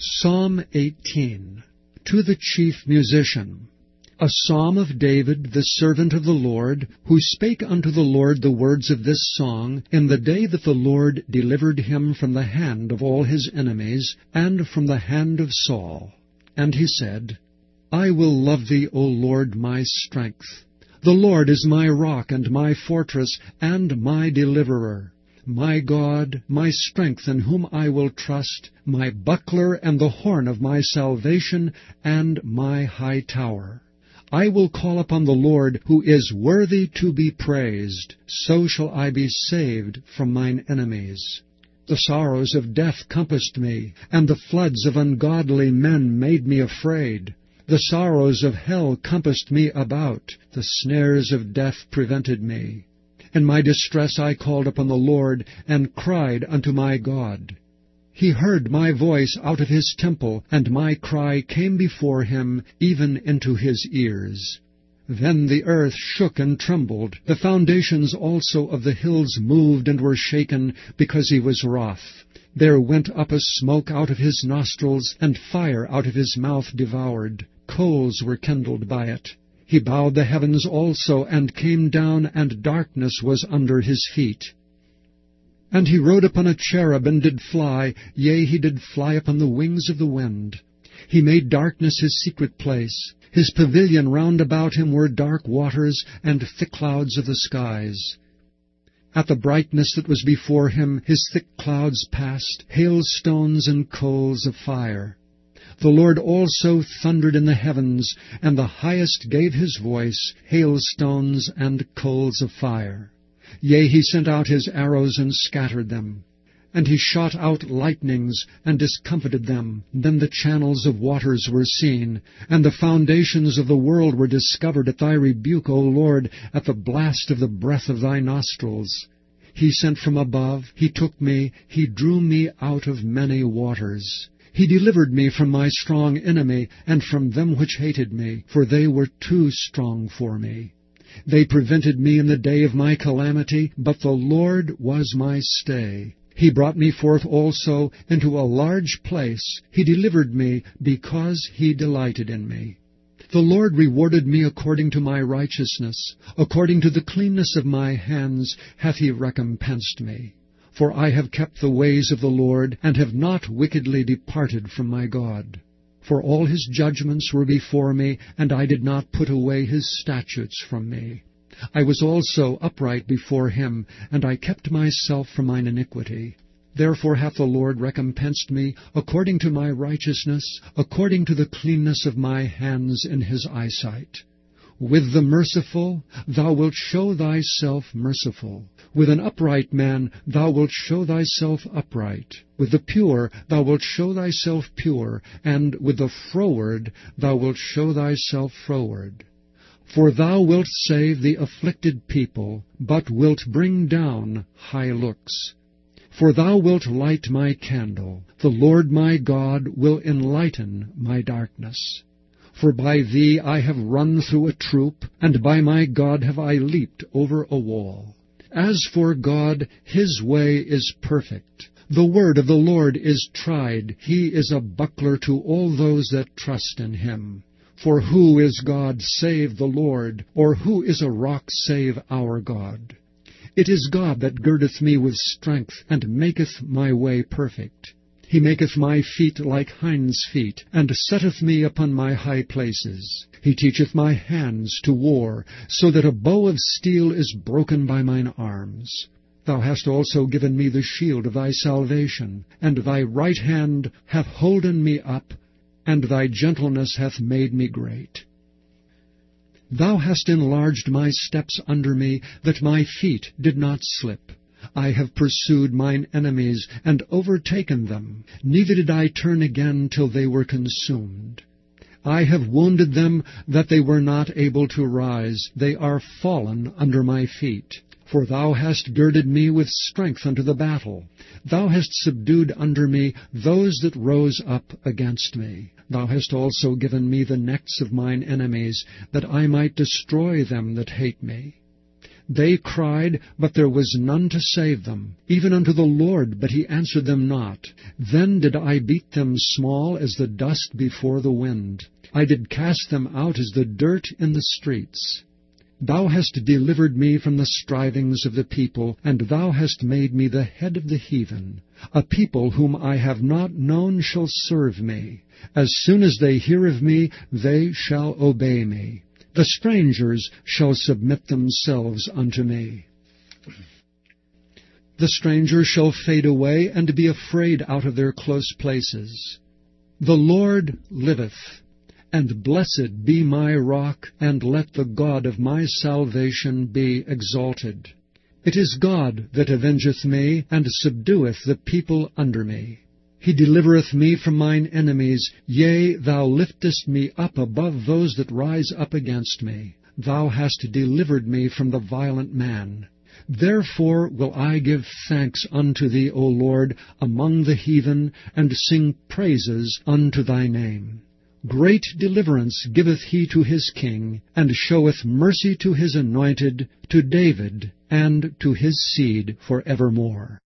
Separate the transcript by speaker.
Speaker 1: Psalm 18. To the chief musician. A psalm of David, the servant of the Lord, who spake unto the Lord the words of this song, in the day that the Lord delivered him from the hand of all his enemies, and from the hand of Saul. And he said, I will love thee, O Lord, my strength. The Lord is my rock and my fortress and my deliverer. My God, my strength, in whom I will trust, my buckler and the horn of my salvation, and my high tower. I will call upon the Lord, who is worthy to be praised. So shall I be saved from mine enemies. The sorrows of death compassed me, and the floods of ungodly men made me afraid. The sorrows of hell compassed me about. The snares of death prevented me. In my distress I called upon the Lord, and cried unto my God. He heard my voice out of his temple, and my cry came before him, even into his ears. Then the earth shook and trembled. The foundations also of the hills moved and were shaken, because he was wroth. There went up a smoke out of his nostrils, and fire out of his mouth devoured. Coals were kindled by it. He bowed the heavens also, and came down, and darkness was under his feet. And he rode upon a cherub, and did fly, yea, he did fly upon the wings of the wind. He made darkness his secret place. His pavilion round about him were dark waters, and thick clouds of the skies. At the brightness that was before him his thick clouds passed, hailstones and coals of fire. The Lord also thundered in the heavens, and the highest gave his voice, hailstones and coals of fire. Yea, he sent out his arrows and scattered them. And he shot out lightnings, and discomfited them. Then the channels of waters were seen, and the foundations of the world were discovered at thy rebuke, O Lord, at the blast of the breath of thy nostrils. He sent from above, he took me, he drew me out of many waters. He delivered me from my strong enemy, and from them which hated me, for they were too strong for me. They prevented me in the day of my calamity, but the Lord was my stay. He brought me forth also into a large place. He delivered me, because he delighted in me. The Lord rewarded me according to my righteousness. According to the cleanness of my hands hath he recompensed me. For I have kept the ways of the Lord, and have not wickedly departed from my God. For all his judgments were before me, and I did not put away his statutes from me. I was also upright before him, and I kept myself from mine iniquity. Therefore hath the Lord recompensed me according to my righteousness, according to the cleanness of my hands in his eyesight. With the merciful thou wilt show thyself merciful. With an upright man thou wilt show thyself upright. With the pure thou wilt show thyself pure, and with the froward thou wilt show thyself froward. For thou wilt save the afflicted people, but wilt bring down high looks. For thou wilt light my candle. The Lord my God will enlighten my darkness. For by thee I have run through a troop, and by my God have I leaped over a wall. As for God, his way is perfect. The word of the Lord is tried. He is a buckler to all those that trust in him. For who is God save the Lord? Or who is a rock save our God? It is God that girdeth me with strength, and maketh my way perfect. He maketh my feet like hinds' feet, and setteth me upon my high places. He teacheth my hands to war, so that a bow of steel is broken by mine arms. Thou hast also given me the shield of thy salvation, and thy right hand hath holden me up, and thy gentleness hath made me great. Thou hast enlarged my steps under me, that my feet did not slip. I have pursued mine enemies, and overtaken them. Neither did I turn again till they were consumed. I have wounded them, that they were not able to rise. They are fallen under my feet. For thou hast girded me with strength unto the battle. Thou hast subdued under me those that rose up against me. Thou hast also given me the necks of mine enemies, that I might destroy them that hate me. They cried, but there was none to save them, even unto the Lord, but he answered them not. Then did I beat them small as the dust before the wind. I did cast them out as the dirt in the streets. Thou hast delivered me from the strivings of the people, and thou hast made me the head of the heathen. A people whom I have not known shall serve me. As soon as they hear of me, they shall obey me. The strangers shall submit themselves unto me. The strangers shall fade away, and be afraid out of their close places. The Lord liveth, and blessed be my rock, and let the God of my salvation be exalted. It is God that avengeth me, and subdueth the people under me. He delivereth me from mine enemies. Yea, thou liftest me up above those that rise up against me. Thou hast delivered me from the violent man. Therefore will I give thanks unto thee, O Lord, among the heathen, and sing praises unto thy name. Great deliverance giveth he to his king, and showeth mercy to his anointed, to David, and to his seed for evermore.